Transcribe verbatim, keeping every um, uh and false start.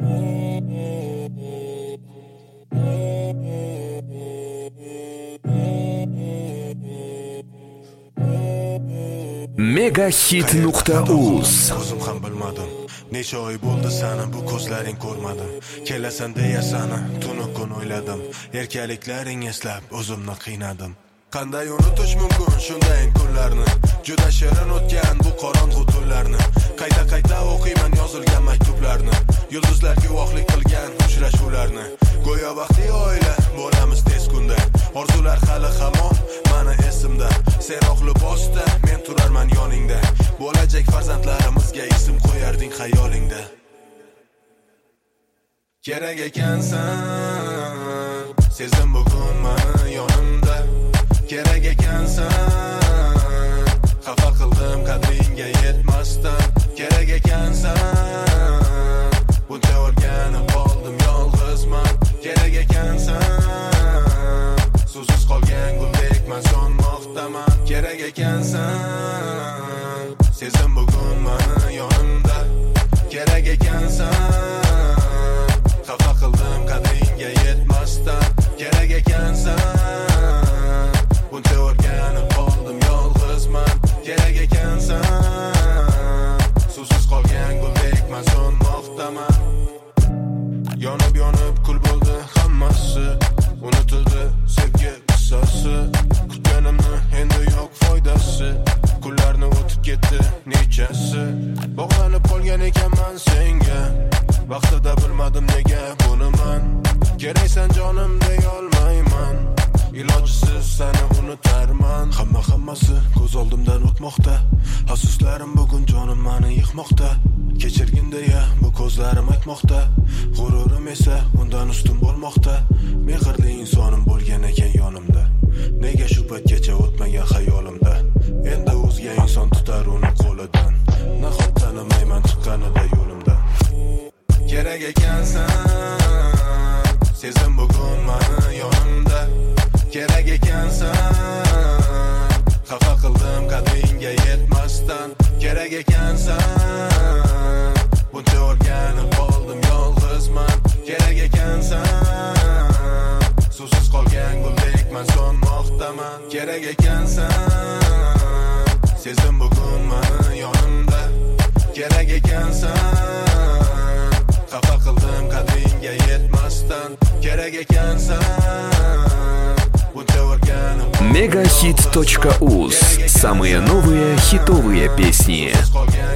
Megahit nuqta uz. O'zim ham bilmadim. Necha oy bo'ldi seni bu ko'zlaring ko'rmadim. Kelasan deya seni tunu kun o'yladim. Erkaliklaring eslab o'zimni qiynadim. Qanday unutish mumkin shunday kunlarni? Juda shirin o'tgan bu qorong'u tunlarni. Qayta-qayta o'qiyman yozilgan maktublarni. Yulduzlar guvohlik qilgan uchrashuvlarni. Go'yo baxtli oila bo'lamiz tez kunda. Orzular hali hamon meni esimda. Seroq libosda men turarman yoningda. Bo'lajak farzandlarimizga ism qo'yarding xayolingda. Kerak ekansan, sezdim bugun meni yonimda. Kerak ekansan, xafa qildim qadringga yetmasdan. Kerak ekansan, buncha o'rganib qoldim yolg'izman. Kerak ekansan, suvsiz qolgan guldek men sonmoqdaman. Kerak ekansan, sezdim bugun meni yonimda. Kerak ekansan, xafa qildim qadringga yetmasdan. Kerak ekansan, buncha o'rganib qoldim yolg'izman. Kerak ekansan, suvsiz qolgan guldek men sonmoqdaman. Yonib yonib kul bo'ldi hammasi, unutildi sevgi qissasi. Kutganimni endi yo'q foydasi, kunlarni o'tib ketdi nechasi. Bog'lanib qolgan ekanman senga, vaqtida bilmadim nega buni men. Keraksan jonim deya olmayman, ilojsiz seni unutarman. Hamma hammasi ko'z oldimdan o'tmoqda, afsuslarim bugun jonim meni yıkmoqda. Kechirgin deya bu ko'zlarim aytmoqda, g'ururim esa undan ustun bo'lmoqda. Mehrli insonim bo'lgan ekan yonimda, nega shu paytgacha o'tmagan xayolimda. Endi o'zga inson tutar uni qo'lidan, nahot tanimayman chiqqanida yo'limda. Kerak ekansan, sezdim bugun meni yonimda. Kerak ekansan, xafa qildim qadringga yetmasdan. Kerak ekansan, buncha o'rganib qoldim yolg'izman. Kerak ekansan, suvsiz qolgan guldek men sonmoqdaman. Kerak ekansan, sezdim bugun meni yonimda. Kerak ekansan, xafa qildim qadringga yetmasdan. Kerak ekansan, buncha o'rganib. Megahit точка уз. Самые новые хитовые песни. Qolgan